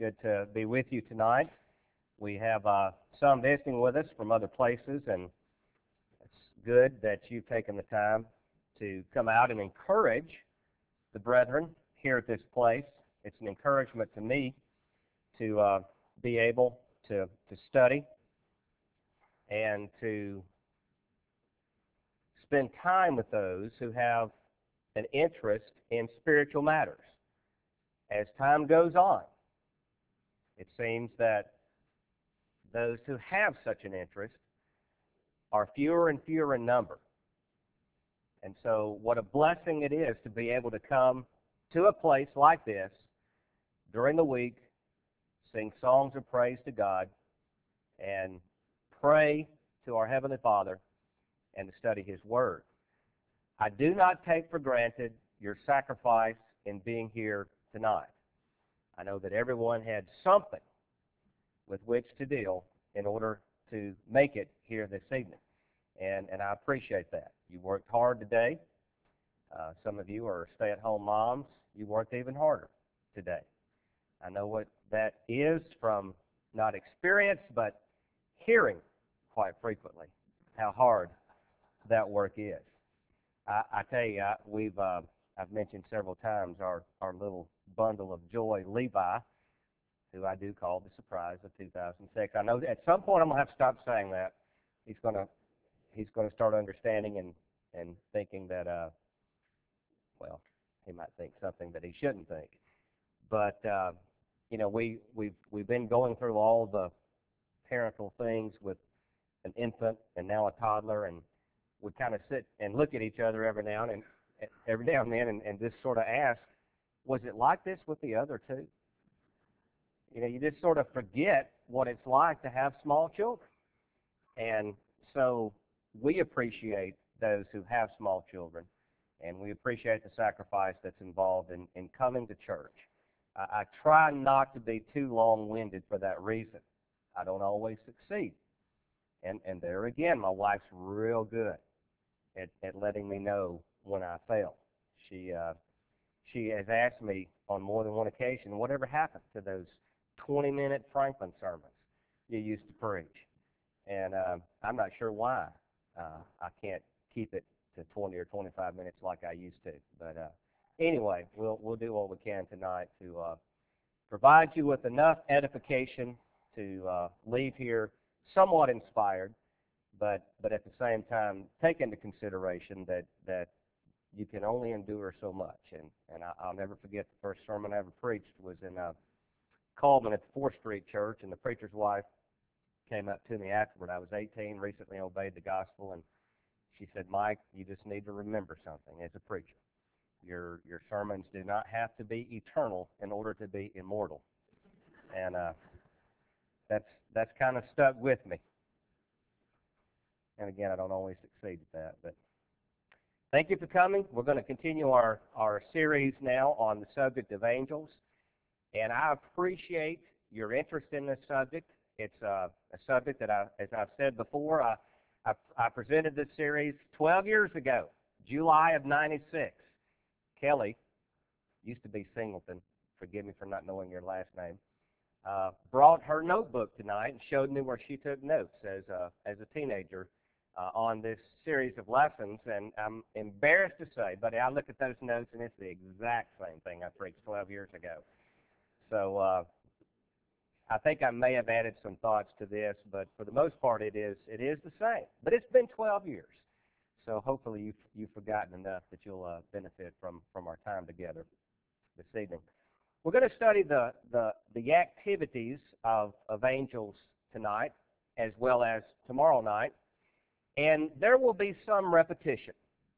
good to be with you tonight. We have some visiting with us from other places, and it's good that you've taken the time to come out and encourage the brethren here at this place. It's an encouragement to me to be able to study and to spend time with those who have an interest in spiritual matters. As time goes on, it seems that those who have such an interest are fewer and fewer in number. And so what a blessing it is to be able to come to a place like this during the week, sing songs of praise to God, and pray to our Heavenly Father and to study His Word. I do not take for granted your sacrifice in being here tonight. I know that everyone had something with which to deal in order to make it here this evening. And I appreciate that. You worked hard today. Some of you are stay-at-home moms. You worked even harder today. I know what that is from not experience, but hearing quite frequently how hard that work is. I tell you, I've mentioned several times our little bundle of joy, Levi, who I do call the surprise of 2006. I know that at some point I'm going to have to stop saying that. He's going to start understanding and thinking that, well, he might think something that he shouldn't think. But, we've been going through all the parental things with an infant and now a toddler, and we kind of sit and look at each other every now and then and just sort of ask, was it like this with the other two? You just sort of forget what it's like to have small children. And so we appreciate those who have small children, and we appreciate the sacrifice that's involved in coming to church. I try not to be too long-winded for that reason. I don't always succeed. And there again, my wife's real good at letting me know when I fail. She has asked me on more than one occasion, whatever happened to those 20-minute Franklin sermons you used to preach? And I'm not sure why I can't keep it to 20 or 25 minutes like I used to. But anyway, we'll do what we can tonight to provide you with enough edification to leave here somewhat inspired, but at the same time take into consideration that you can only endure so much. And I'll never forget the first sermon I ever preached was in Coleman at the 4th Street Church, and the preacher's wife came up to me afterward. I was 18, recently obeyed the gospel, and she said, "Mike, you just need to remember something as a preacher. Your sermons do not have to be eternal in order to be immortal." And that's kind of stuck with me. And again, I don't always succeed at that, but thank you for coming. We're going to continue our series now on the subject of angels, and I appreciate your interest in this subject. It's a subject that, as I've said before, I presented this series 12 years ago, July of '96. Kelly, used to be Singleton, forgive me for not knowing your last name, brought her notebook tonight and showed me where she took notes as a teenager on this series of lessons, and I'm embarrassed to say, buddy, I look at those notes and it's the exact same thing I preached 12 years ago. So I think I may have added some thoughts to this, but for the most part it is the same. But it's been 12 years, so hopefully you've forgotten enough that you'll benefit from our time together this evening. We're going to study the activities of angels tonight as well as tomorrow night, and there will be some repetition.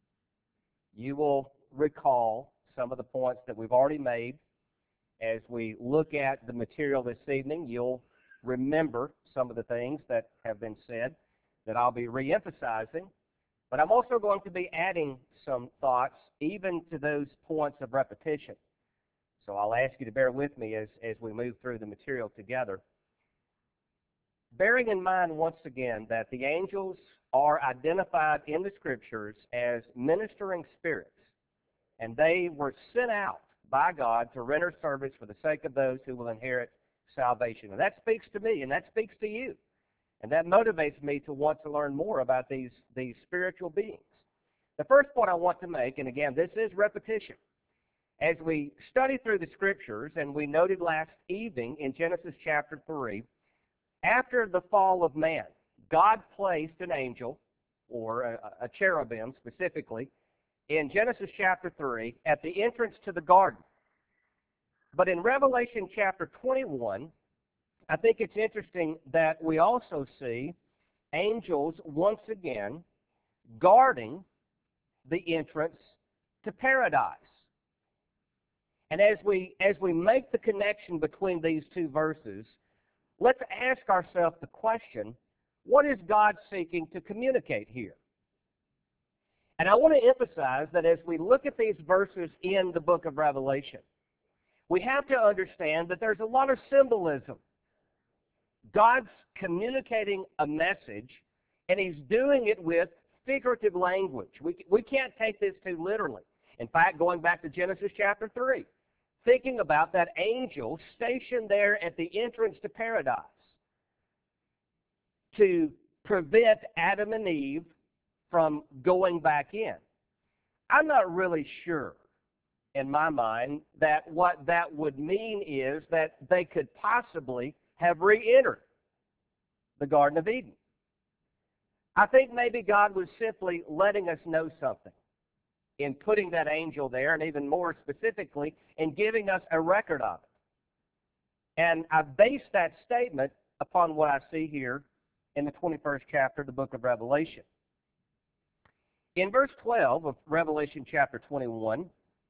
You will recall some of the points that we've already made. As we look at the material this evening, you'll remember some of the things that have been said that I'll be re-emphasizing, but I'm also going to be adding some thoughts even to those points of repetition. So I'll ask you to bear with me as we move through the material together. Bearing in mind once again that the angels are identified in the Scriptures as ministering spirits, and they were sent out by God to render service for the sake of those who will inherit salvation. And that speaks to me, and that speaks to you. And that motivates me to want to learn more about these spiritual beings. The first point I want to make, and again, this is repetition. As we study through the Scriptures, and we noted last evening in Genesis chapter 3, after the fall of man, God placed an angel, or a cherubim specifically, in Genesis chapter 3 at the entrance to the garden. But in Revelation chapter 21, I think it's interesting that we also see angels once again guarding the entrance to paradise. And as we make the connection between these two verses, let's ask ourselves the question, what is God seeking to communicate here? And I want to emphasize that as we look at these verses in the book of Revelation, we have to understand that there's a lot of symbolism. God's communicating a message, and He's doing it with figurative language. We can't take this too literally. In fact, going back to Genesis chapter 3, thinking about that angel stationed there at the entrance to paradise to prevent Adam and Eve from going back in. I'm not really sure in my mind that what that would mean is that they could possibly have re-entered the Garden of Eden. I think maybe God was simply letting us know something in putting that angel there, and even more specifically, in giving us a record of it. And I base that statement upon what I see here in the 21st chapter of the book of Revelation. In verse 12 of Revelation chapter 21,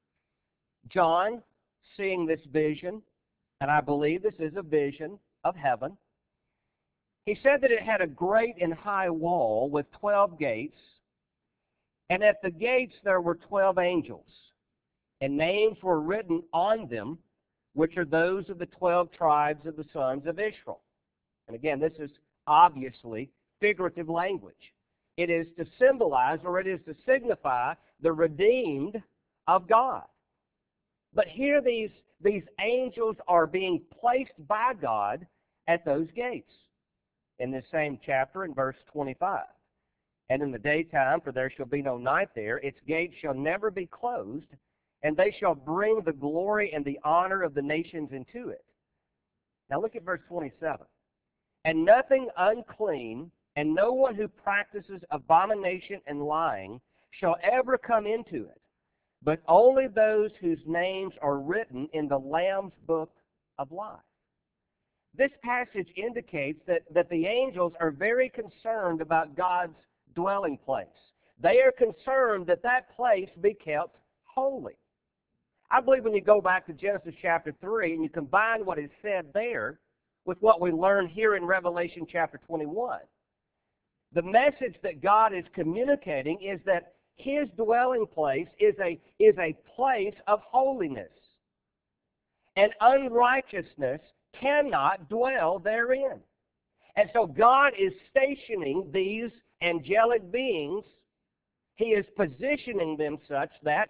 John, seeing this vision, and I believe this is a vision of heaven, he said that it had a great and high wall with 12 gates, and at the gates there were 12 angels, and names were written on them, which are those of the 12 tribes of the sons of Israel. And again, this is obviously figurative language. It is to symbolize, or it is to signify, the redeemed of God. But here these angels are being placed by God at those gates. In this same chapter, in verse 25. And in the daytime, for there shall be no night there, its gates shall never be closed, and they shall bring the glory and the honor of the nations into it. Now look at verse 27. And nothing unclean, and no one who practices abomination and lying shall ever come into it, but only those whose names are written in the Lamb's book of life. This passage indicates that the angels are very concerned about God's dwelling place. They are concerned that that place be kept holy. I believe when you go back to Genesis chapter 3 and you combine what is said there with what we learn here in Revelation chapter 21, the message that God is communicating is that His dwelling place is a place of holiness. And unrighteousness cannot dwell therein. And so God is stationing these angelic beings. He is positioning them such that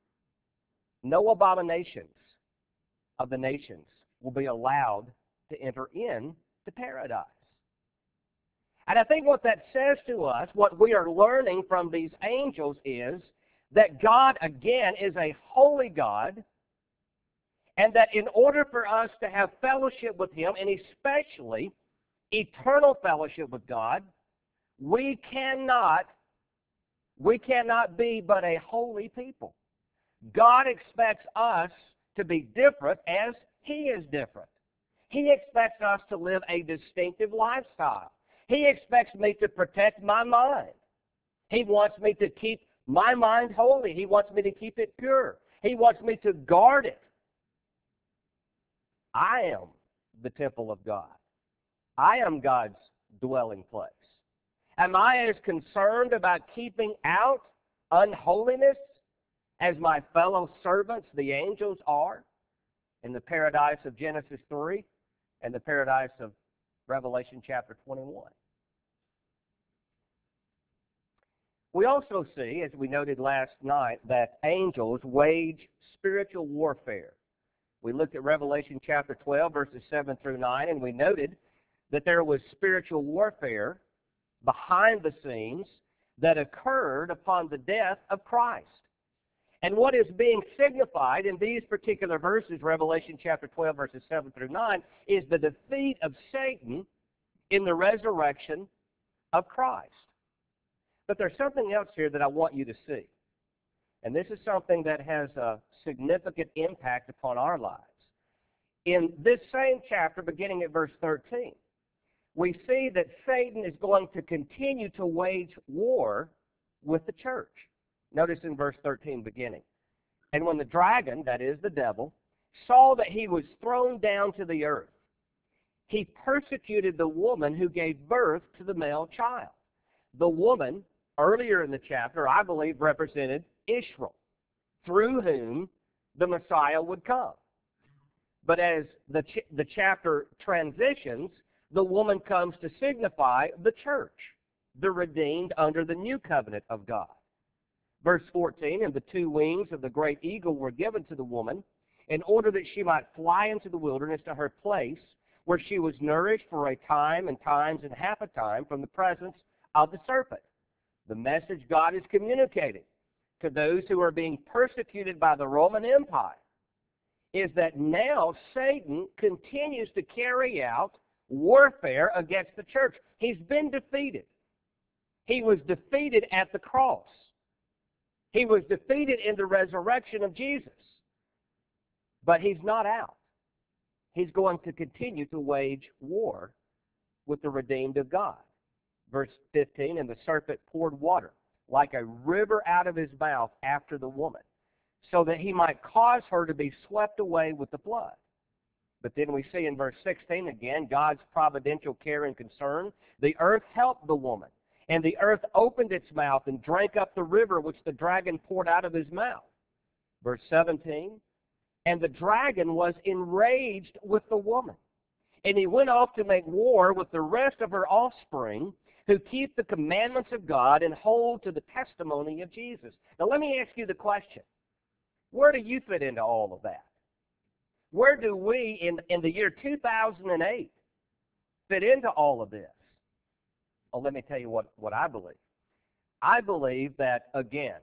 no abominations of the nations will be allowed to enter in to paradise. And I think what that says to us, what we are learning from these angels, is that God, again, is a holy God, and that in order for us to have fellowship with Him, and especially eternal fellowship with God, we cannot be but a holy people. God expects us to be different as He is different. He expects us to live a distinctive lifestyle. He expects me to protect my mind. He wants me to keep my mind holy. He wants me to keep it pure. He wants me to guard it. I am the temple of God. I am God's dwelling place. Am I as concerned about keeping out unholiness as my fellow servants, the angels, are in the paradise of Genesis 3 and the paradise of Revelation chapter 21? We also see, as we noted last night, that angels wage spiritual warfare We looked at Revelation chapter 12, verses 7 through 9, and we noted that there was spiritual warfare behind the scenes that occurred upon the death of Christ. And what is being signified in these particular verses, Revelation chapter 12, verses 7 through 9, is the defeat of Satan in the resurrection of Christ. But there's something else here that I want you to see. And this is something that has a significant impact upon our lives. In this same chapter, beginning at verse 13, we see that Satan is going to continue to wage war with the church. Notice in verse 13 beginning. And when the dragon, that is the devil, saw that he was thrown down to the earth, he persecuted the woman who gave birth to the male child. The woman, earlier in the chapter, I believe represented Israel, through whom the Messiah would come. But as the chapter transitions, the woman comes to signify the church, the redeemed under the new covenant of God. Verse 14, and the two wings of the great eagle were given to the woman in order that she might fly into the wilderness to her place where she was nourished for a time and times and half a time from the presence of the serpent. The message God is communicating to those who are being persecuted by the Roman Empire is that now Satan continues to carry out warfare against the church. He's been defeated. He was defeated at the cross. He was defeated in the resurrection of Jesus. But he's not out. He's going to continue to wage war with the redeemed of God. Verse 15, and the serpent poured water like a river out of his mouth after the woman, so that he might cause her to be swept away with the flood. But then we see in verse 16 again, God's providential care and concern. The earth helped the woman, and the earth opened its mouth and drank up the river which the dragon poured out of his mouth. Verse 17, and the dragon was enraged with the woman, and he went off to make war with the rest of her offspring, who keep the commandments of God and hold to the testimony of Jesus. Now let me ask you the question. Where do you fit into all of that? Where do we, in the year 2008, fit into all of this? Oh, let me tell you what I believe. I believe that, again,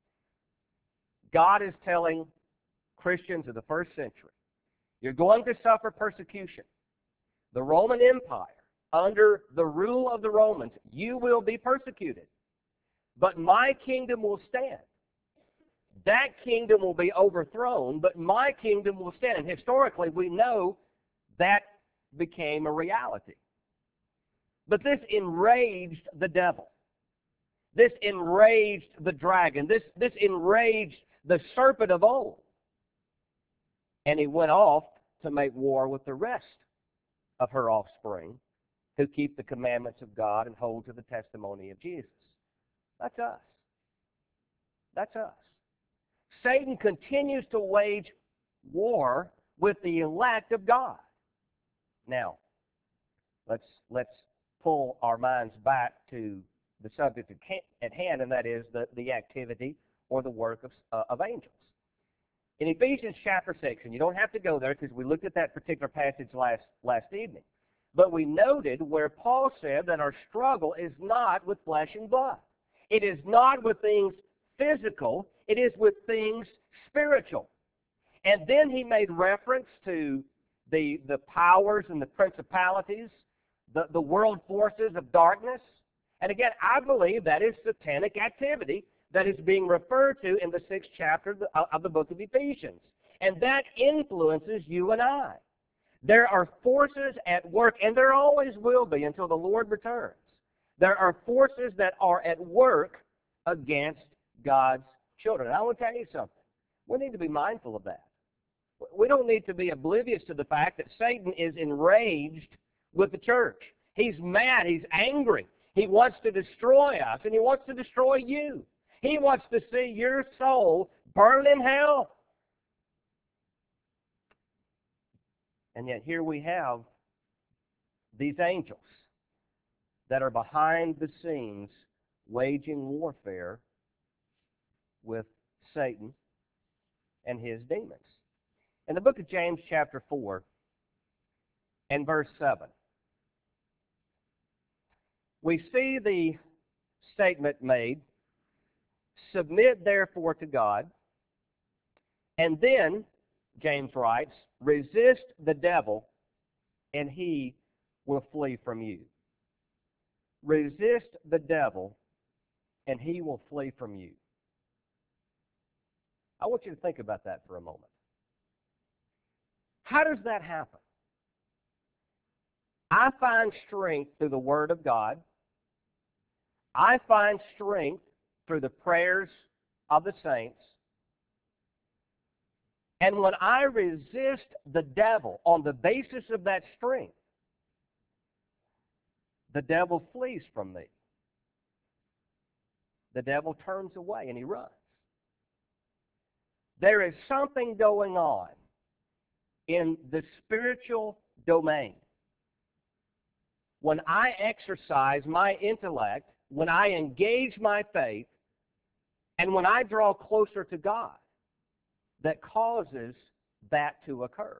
God is telling Christians of the first century, you're going to suffer persecution. The Roman Empire, under the rule of the Romans, you will be persecuted. But my kingdom will stand. That kingdom will be overthrown, but my kingdom will stand. And historically, we know that became a reality. But this enraged the devil. This enraged the dragon. This enraged the serpent of old. And he went off to make war with the rest of her offspring, who keep the commandments of God and hold to the testimony of Jesus. That's us. That's us. Satan continues to wage war with the elect of God. Now, let's pull our minds back to the subject at hand, and that is the activity or the work of angels. In Ephesians chapter 6, and you don't have to go there because we looked at that particular passage last evening, but we noted where Paul said that our struggle is not with flesh and blood. It is not with things physical. It is with things spiritual. And then he made reference to the powers and the principalities, the world forces of darkness. And again, I believe that is satanic activity that is being referred to in the 6th chapter of the book of Ephesians. And that influences you and I. There are forces at work, and there always will be until the Lord returns. There are forces that are at work against God's children. And I want to tell you something. We need to be mindful of that. We don't need to be oblivious to the fact that Satan is enraged with the church. He's mad. He's angry. He wants to destroy us, and he wants to destroy you. He wants to see your soul burn in hell. And yet here we have these angels that are behind the scenes waging warfare with Satan and his demons. In the book of James, chapter 4, and verse 7, we see the statement made, "Submit therefore to God," and then, James writes, "Resist the devil, and he will flee from you." Resist the devil, and he will flee from you. I want you to think about that for a moment. How does that happen? I find strength through the Word of God. I find strength through the prayers of the saints. And when I resist the devil on the basis of that strength, the devil flees from me. The devil turns away and he runs. There is something going on in the spiritual domain. When I exercise my intellect, when I engage my faith, and when I draw closer to God, that causes that to occur.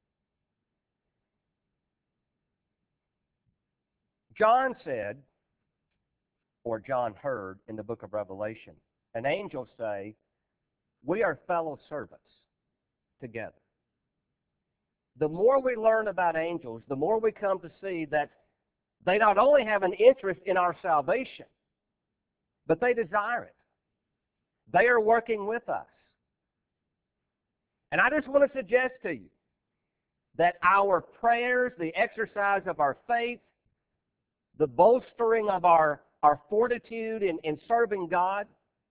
John said, or John heard in the book of Revelation, an angel say, "We are fellow servants together." The more we learn about angels, the more we come to see that they not only have an interest in our salvation, but they desire it. They are working with us. And I just want to suggest to you that our prayers, the exercise of our faith, the bolstering of our fortitude in serving God,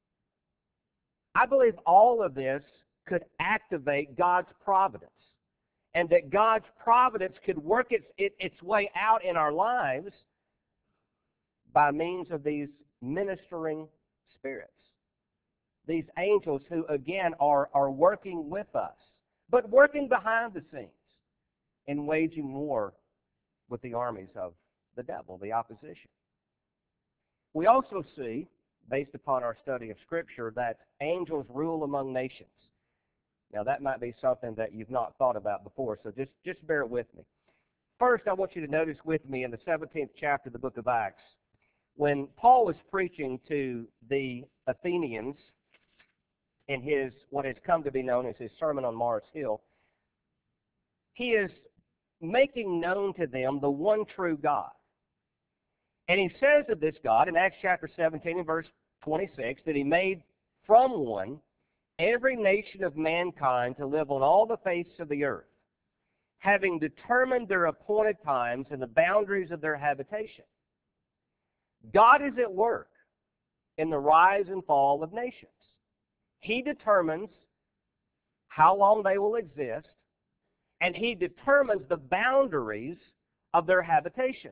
I believe all of this could activate God's providence. And that God's providence could work its way out in our lives by means of these ministering spirits. These angels who, again, are working with us, but working behind the scenes and waging war with the armies of the devil, the opposition. We also see, based upon our study of Scripture, that angels rule among nations. Now, that might be something that you've not thought about before, so just bear with me. First, I want you to notice with me in the 17th chapter of the book of Acts, when Paul was preaching to the Athenians in his, what has come to be known as his Sermon on Mars Hill, he is making known to them the one true God. And he says of this God in Acts chapter 17 and verse 26 that he made from one every nation of mankind to live on all the face of the earth, having determined their appointed times and the boundaries of their habitation. God is at work in the rise and fall of nations. He determines how long they will exist, and he determines the boundaries of their habitation.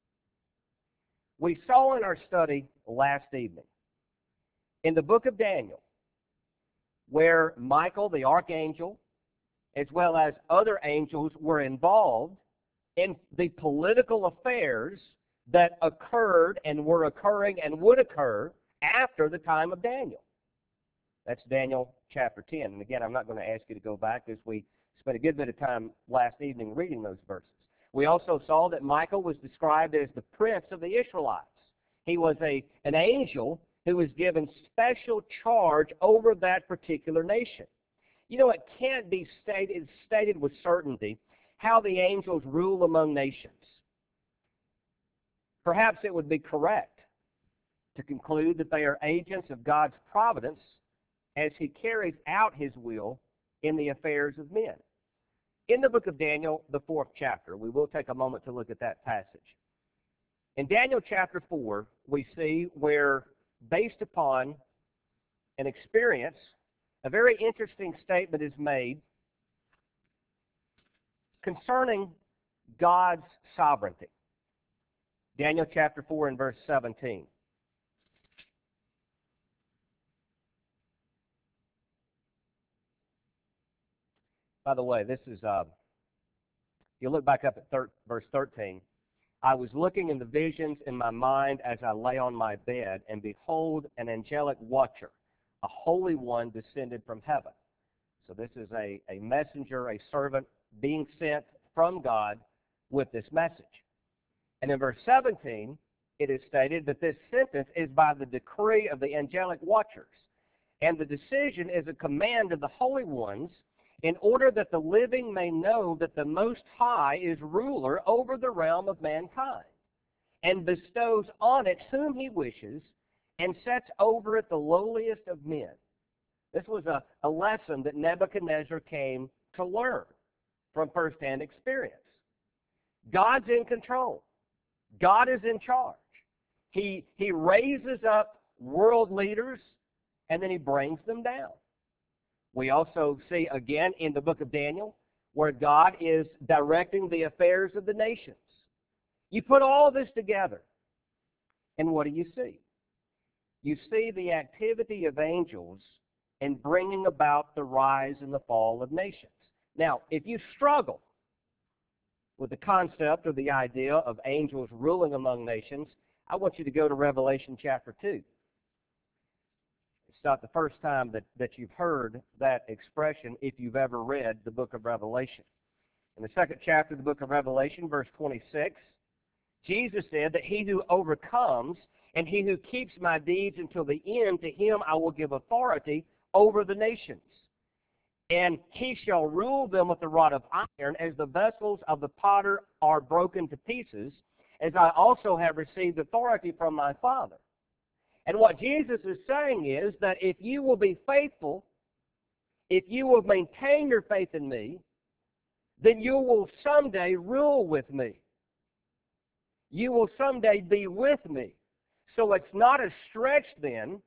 We saw in our study last evening in the book of Daniel where Michael, the archangel, as well as other angels were involved in the political affairs that occurred and were occurring and would occur after the time of Daniel. That's Daniel chapter 10. And again, I'm not going to ask you to go back as we spent a good bit of time last evening reading those verses. We also saw that Michael was described as the prince of the Israelites. He was an angel who was given special charge over that particular nation. You know, it can't be stated with certainty how the angels rule among nations. Perhaps it would be correct to conclude that they are agents of God's providence as he carries out his will in the affairs of men. In the book of Daniel, the 4th chapter, we will take a moment to look at that passage. In Daniel chapter 4, we see where, based upon an experience, a very interesting statement is made concerning God's sovereignty. Daniel chapter 4 and verse 17. By the way, this is, you look back up at verse 13. I was looking in the visions in my mind as I lay on my bed, and behold, an angelic watcher, a holy one descended from heaven. So this is a messenger, a servant being sent from God with this message. And in verse 17, it is stated that this sentence is by the decree of the angelic watchers. And the decision is a command of the holy ones in order that the living may know that the Most High is ruler over the realm of mankind and bestows on it whom he wishes and sets over it the lowliest of men. This was a lesson that Nebuchadnezzar came to learn from firsthand experience. God's in control. God is in charge. He raises up world leaders and then he brings them down. We also see again in the book of Daniel where God is directing the affairs of the nations. You put all this together, and what do you see? You see the activity of angels in bringing about the rise and the fall of nations. Now, if you struggle with the concept or the idea of angels ruling among nations, I want you to go to Revelation chapter 2. It's not the first time that you've heard that expression if you've ever read the book of Revelation. In the second chapter of the book of Revelation, verse 26, Jesus said that he who overcomes and he who keeps my deeds until the end, to him I will give authority over the nations. And he shall rule them with a rod of iron, as the vessels of the potter are broken to pieces, as I also have received authority from my Father. And what Jesus is saying is that if you will be faithful, if you will maintain your faith in me, then you will someday rule with me. You will someday be with me. So it's not a stretch then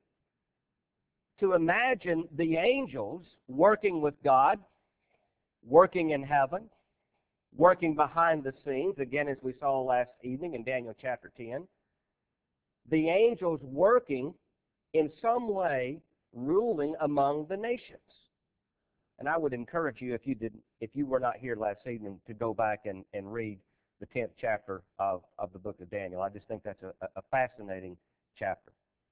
to imagine the angels working with God, working in heaven, working behind the scenes, again as we saw last evening in Daniel chapter 10. The angels working in some way ruling among the nations. And I would encourage you, if you were not here last evening, to go back and read the 10th chapter of the book of Daniel. I just think that's a fascinating chapter.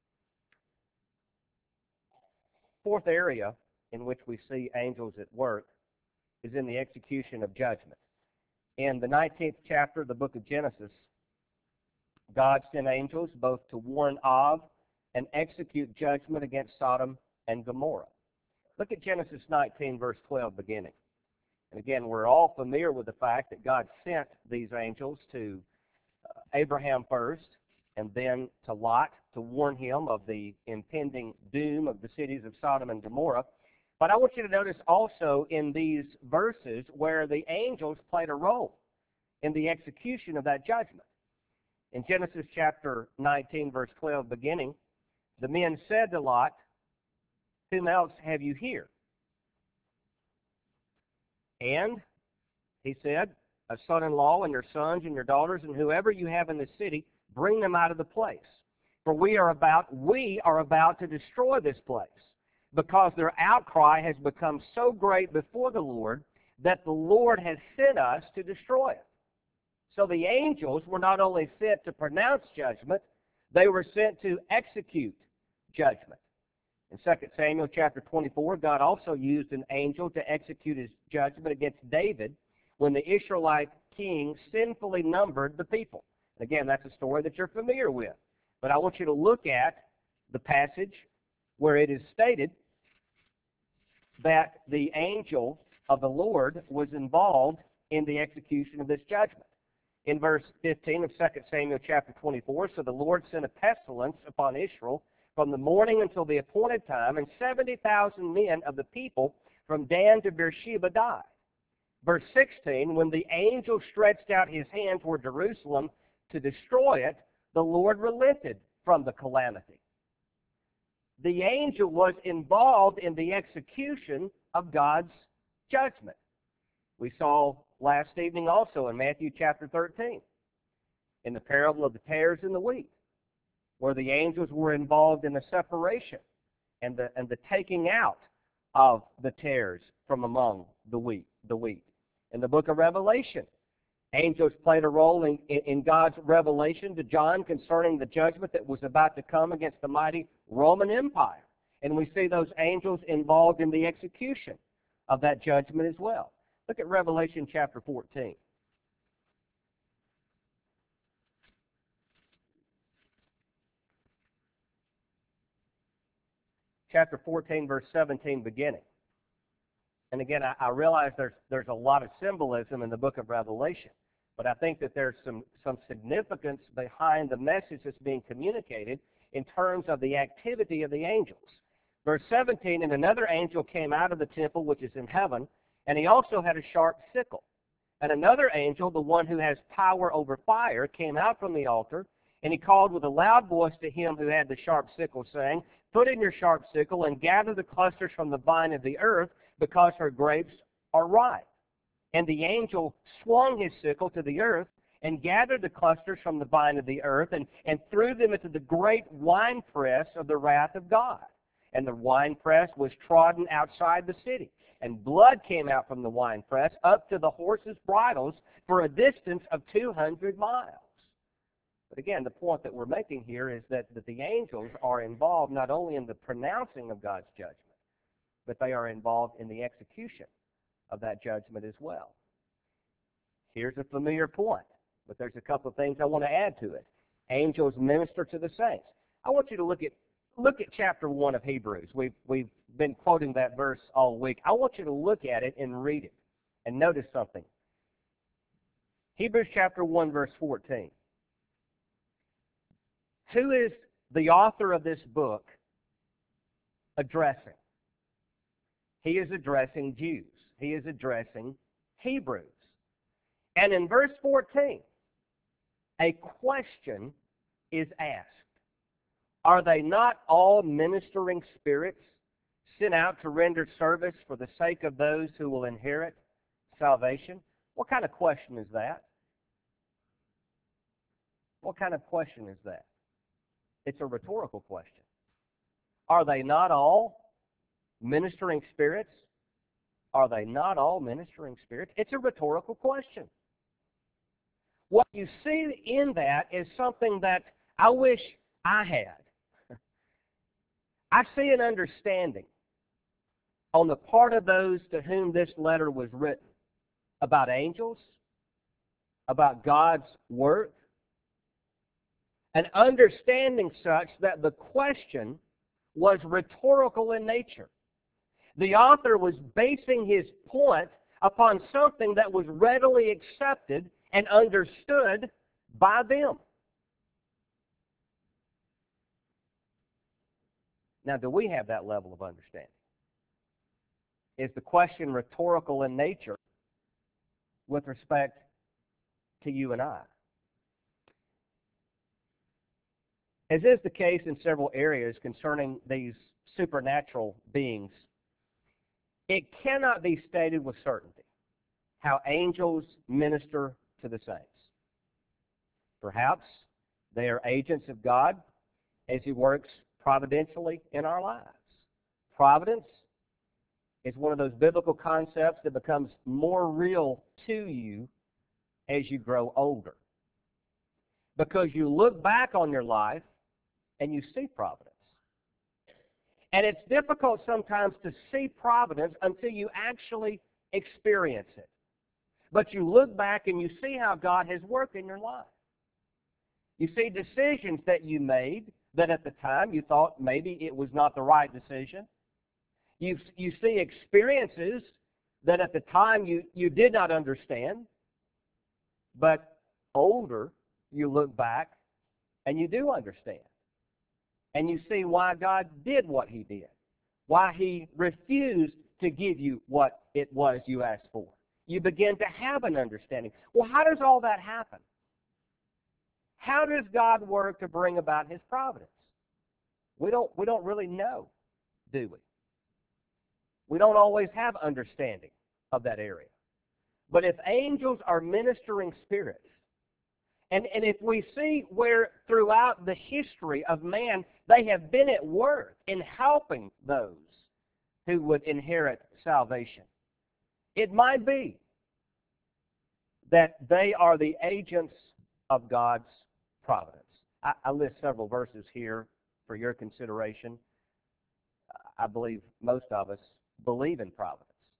Fourth area in which we see angels at work is in the execution of judgment. In the 19th chapter of the book of Genesis, God sent angels both to warn of and execute judgment against Sodom and Gomorrah. Look at Genesis 19, verse 12, beginning. And again, we're all familiar with the fact that God sent these angels to Abraham first, and then to Lot to warn him of the impending doom of the cities of Sodom and Gomorrah. But I want you to notice also in these verses where the angels played a role in the execution of that judgment. In Genesis chapter 19, verse 12, beginning, the men said to Lot, "Whom else have you here?" And he said, "A son-in-law and your sons and your daughters and whoever you have in the city, bring them out of the place. For we are about to destroy this place, because their outcry has become so great before the Lord that the Lord has sent us to destroy it." So the angels were not only sent to pronounce judgment, they were sent to execute judgment. In 2 Samuel chapter 24, God also used an angel to execute his judgment against David when the Israelite king sinfully numbered the people. Again, that's a story that you're familiar with. But I want you to look at the passage where it is stated that the angel of the Lord was involved in the execution of this judgment. In verse 15 of 2 Samuel chapter 24, so the Lord sent a pestilence upon Israel from the morning until the appointed time, and 70,000 men of the people from Dan to Beersheba died. Verse 16, when the angel stretched out his hand toward Jerusalem to destroy it, the Lord relented from the calamity. The angel was involved in the execution of God's judgment. We saw last evening also in Matthew chapter 13, in the parable of the tares and the wheat, where the angels were involved in the separation and the taking out of the tares from among the wheat. In the book of Revelation, angels played a role in God's revelation to John concerning the judgment that was about to come against the mighty Roman Empire. And we see those angels involved in the execution of that judgment as well. Look at Revelation chapter 14. Chapter 14, verse 17 beginning. And again, I realize there's a lot of symbolism in the book of Revelation, but I think that there's some significance behind the message that's being communicated in terms of the activity of the angels. Verse 17, and another angel came out of the temple which is in heaven, and he also had a sharp sickle. And another angel, the one who has power over fire, came out from the altar, and he called with a loud voice to him who had the sharp sickle, saying, Put in your sharp sickle and gather the clusters from the vine of the earth, because her grapes are ripe. And the angel swung his sickle to the earth and gathered the clusters from the vine of the earth and threw them into the great winepress of the wrath of God. And the winepress was trodden outside the city. And blood came out from the winepress up to the horses' bridles for a distance of 200 miles. But again, the point that we're making here is that the angels are involved not only in the pronouncing of God's judgment, but they are involved in the execution of that judgment as well. Here's a familiar point, but there's a couple of things I want to add to it. Angels minister to the saints. I want you to look at chapter 1 of Hebrews. We've been quoting that verse all week. I want you to look at it and read it and notice something. Hebrews chapter 1, verse 14. Who is the author of this book addressing? He is addressing Jews. He is addressing Hebrews. And in verse 14, a question is asked. Are they not all ministering spirits sent out to render service for the sake of those who will inherit salvation? What kind of question is that? What kind of question is that? It's a rhetorical question. Are they not all ministering spirits? Are they not all ministering spirits? It's a rhetorical question. What you see in that is something that I wish I had. I see an understanding on the part of those to whom this letter was written about angels, about God's work, an understanding such that the question was rhetorical in nature. The author was basing his point upon something that was readily accepted and understood by them. Now, do we have that level of understanding? Is the question rhetorical in nature with respect to you and I? As is the case in several areas concerning these supernatural beings, it cannot be stated with certainty how angels minister to the saints. Perhaps they are agents of God as He works providentially in our lives. Providence is one of those biblical concepts that becomes more real to you as you grow older, because you look back on your life and you see providence. And it's difficult sometimes to see providence until you actually experience it. But you look back and you see how God has worked in your life. You see decisions that you made that at the time you thought maybe it was not the right decision. You see experiences that at the time you did not understand, but older you look back and you do understand. And you see why God did what He did, why He refused to give you what it was you asked for. You begin to have an understanding. Well, how does all that happen? How does God work to bring about His providence? We don't really know, do we? We don't always have understanding of that area. But if angels are ministering spirits, and if we see where throughout the history of man they have been at work in helping those who would inherit salvation, it might be that they are the agents of God's providence. I list several verses here for your consideration. I believe most of us believe in providence.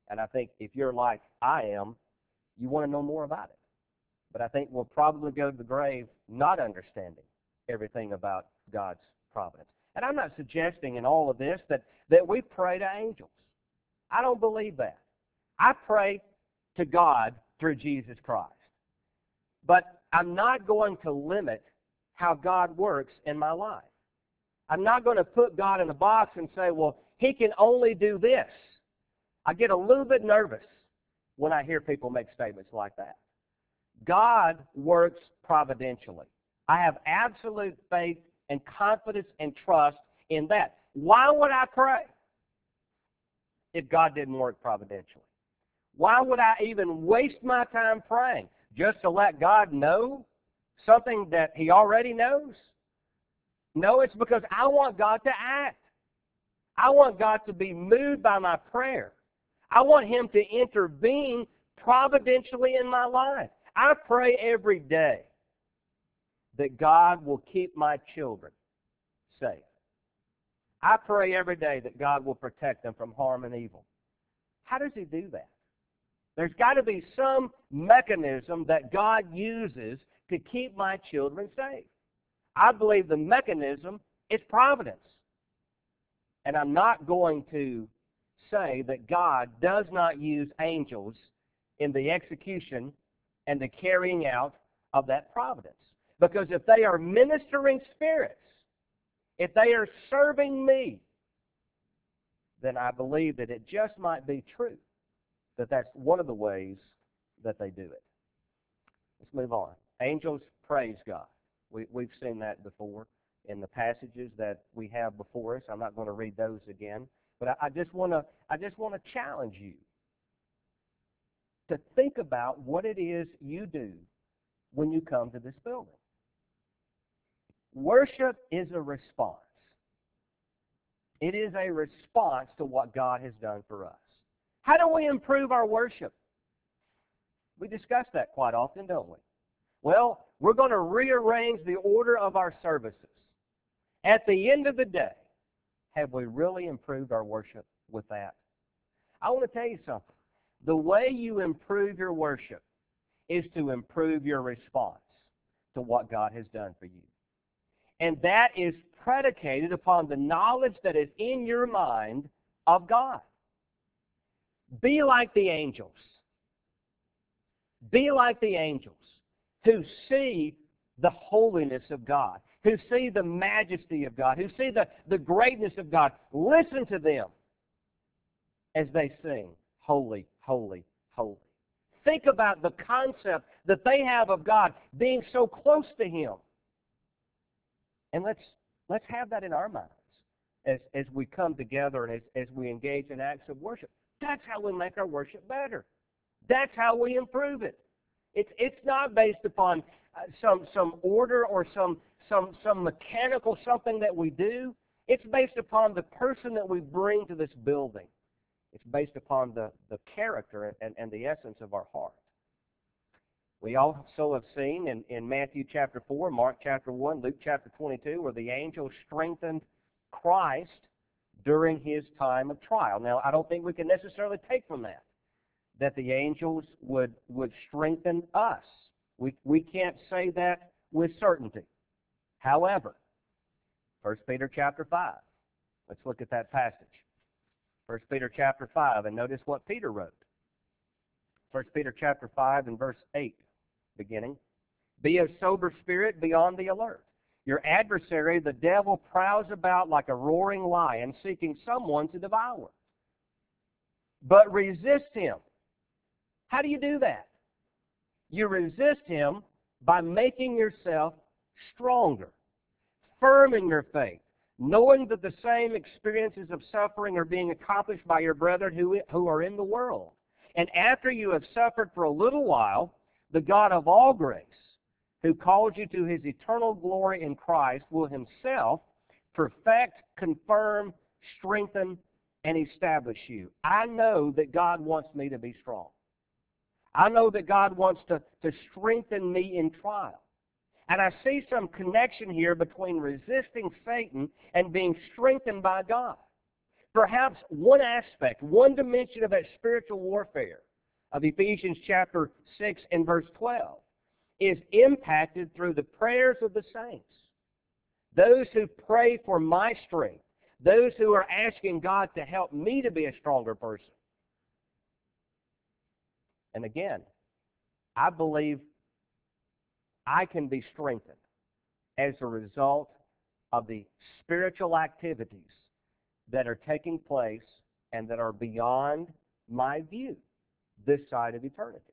And I think if you're like I am, you want to know more about it. But I think we'll probably go to the grave not understanding everything about God's providence. And I'm not suggesting in all of this that we pray to angels. I don't believe that. I pray to God through Jesus Christ. But I'm not going to limit how God works in my life. I'm not going to put God in a box and say, well, he can only do this. I get a little bit nervous when I hear people make statements like that. God works providentially. I have absolute faith and confidence and trust in that. Why would I pray if God didn't work providentially? Why would I even waste my time praying just to let God know something that he already knows? No, it's because I want God to act. I want God to be moved by my prayer. I want him to intervene providentially in my life. I pray every day that God will keep my children safe. I pray every day that God will protect them from harm and evil. How does he do that? There's got to be some mechanism that God uses to keep my children safe. I believe the mechanism is providence. And I'm not going to say that God does not use angels in the execution and the carrying out of that providence. Because if they are ministering spirits, if they are serving me, then I believe that it just might be true that that's one of the ways that they do it. Let's move on. Angels praise God. We've seen that before in the passages that we have before us. I'm not going to read those again, but I just want to challenge you to think about what it is you do when you come to this building. Worship is a response. It is a response to what God has done for us. How do we improve our worship? We discuss that quite often, don't we? Well, we're going to rearrange the order of our services. At the end of the day, have we really improved our worship with that? I want to tell you something. The way you improve your worship is to improve your response to what God has done for you. And that is predicated upon the knowledge that is in your mind of God. Be like the angels. Be like the angels who see the holiness of God, who see the majesty of God, who see the greatness of God. Listen to them as they sing, holy, holy, holy. Think about the concept that they have of God being so close to him. And let's have that in our minds as we come together and as we engage in acts of worship. That's how we make our worship better. That's how we improve it. It's not based upon some order or some mechanical something that we do. It's based upon the person that we bring to this building. It's based upon the character and the essence of our heart. We also have seen in Matthew chapter 4, Mark chapter 1, Luke chapter 22, where the angel strengthened Christ during his time of trial. Now, I don't think we can necessarily take from that the angels would strengthen us. We can't say that with certainty. However, 1 Peter chapter 5, let's look at that passage. 1 Peter chapter 5, and notice what Peter wrote. 1 Peter chapter 5 and verse 8, beginning. Be of sober spirit, be on the alert. Your adversary, the devil, prowls about like a roaring lion, seeking someone to devour. But resist him. How do you do that? You resist him by making yourself stronger, firm in your faith, knowing that the same experiences of suffering are being accomplished by your brethren who are in the world. And after you have suffered for a little while, the God of all grace, who called you to his eternal glory in Christ, will himself perfect, confirm, strengthen, and establish you. I know that God wants me to be strong. I know that God wants to strengthen me in trial. And I see some connection here between resisting Satan and being strengthened by God. Perhaps one aspect, one dimension of that spiritual warfare of Ephesians chapter 6 and verse 12 is impacted through the prayers of the saints. Those who pray for my strength, those who are asking God to help me to be a stronger person. And again, I believe I can be strengthened as a result of the spiritual activities that are taking place and that are beyond my view this side of eternity.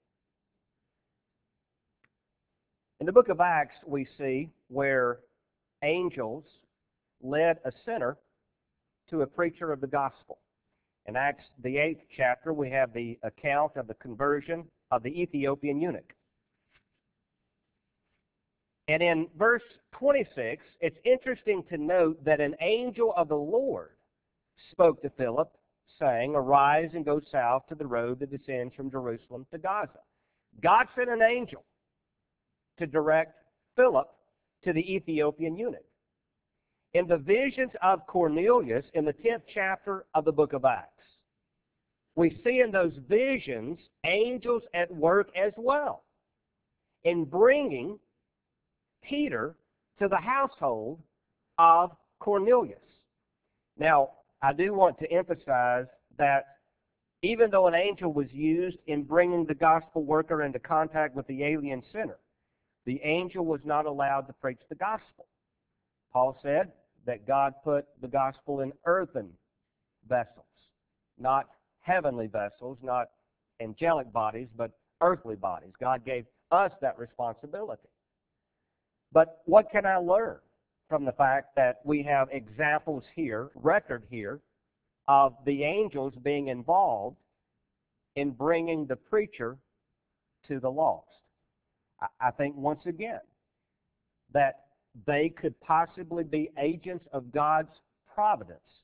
In the book of Acts, we see where angels led a sinner to a preacher of the gospel. In Acts, the 8th chapter, we have the account of the conversion of the Ethiopian eunuch. And in verse 26, it's interesting to note that an angel of the Lord spoke to Philip, saying, "Arise and go south to the road that descends from Jerusalem to Gaza." God sent an angel to direct Philip to the Ethiopian eunuch. In the visions of Cornelius in the 10th chapter of the book of Acts, we see in those visions angels at work as well in bringing Peter to the household of Cornelius. Now, I do want to emphasize that even though an angel was used in bringing the gospel worker into contact with the alien sinner, the angel was not allowed to preach the gospel. Paul said that God put the gospel in earthen vessels, not heavenly vessels, not angelic bodies, but earthly bodies. God gave us that responsibility. But what can I learn from the fact that we have examples here, record here, of the angels being involved in bringing the preacher to the lost? I think once again that they could possibly be agents of God's providence,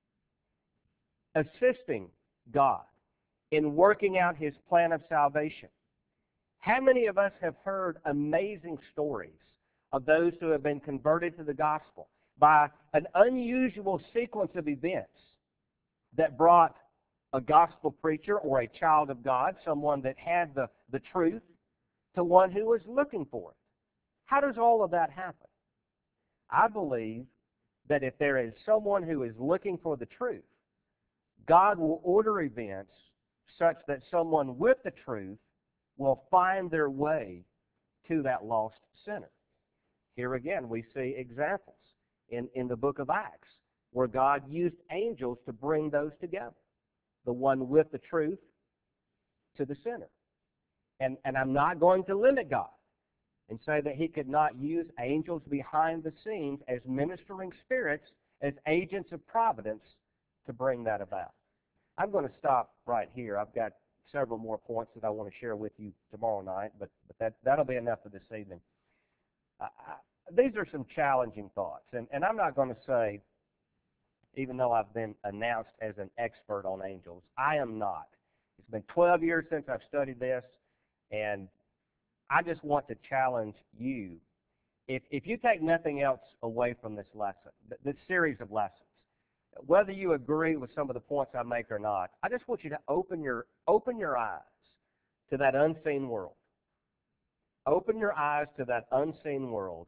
assisting God in working out his plan of salvation. How many of us have heard amazing stories of those who have been converted to the gospel by an unusual sequence of events that brought a gospel preacher or a child of God, someone that had the truth, to one who was looking for it? How does all of that happen? I believe that if there is someone who is looking for the truth, God will order events such that someone with the truth will find their way to that lost sinner. Here again, we see examples in the book of Acts where God used angels to bring those together, the one with the truth to the sinner. And I'm not going to limit God and say that he could not use angels behind the scenes as ministering spirits, as agents of providence to bring that about. I'm going to stop right here. I've got several more points that I want to share with you tomorrow night, but that'll be enough for this evening. These are some challenging thoughts, and I'm not going to say, even though I've been announced as an expert on angels, I am not. It's been 12 years since I've studied this, and I just want to challenge you. If you take nothing else away from this lesson, this series of lessons, whether you agree with some of the points I make or not, I just want you to open your eyes to that unseen world. Open your eyes to that unseen world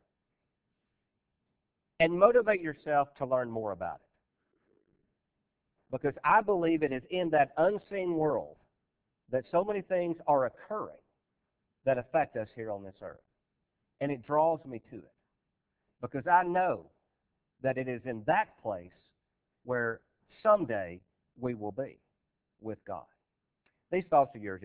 and motivate yourself to learn more about it. Because I believe it is in that unseen world that so many things are occurring that affect us here on this earth. And it draws me to it. Because I know that it is in that place where someday we will be with God. These thoughts are yours.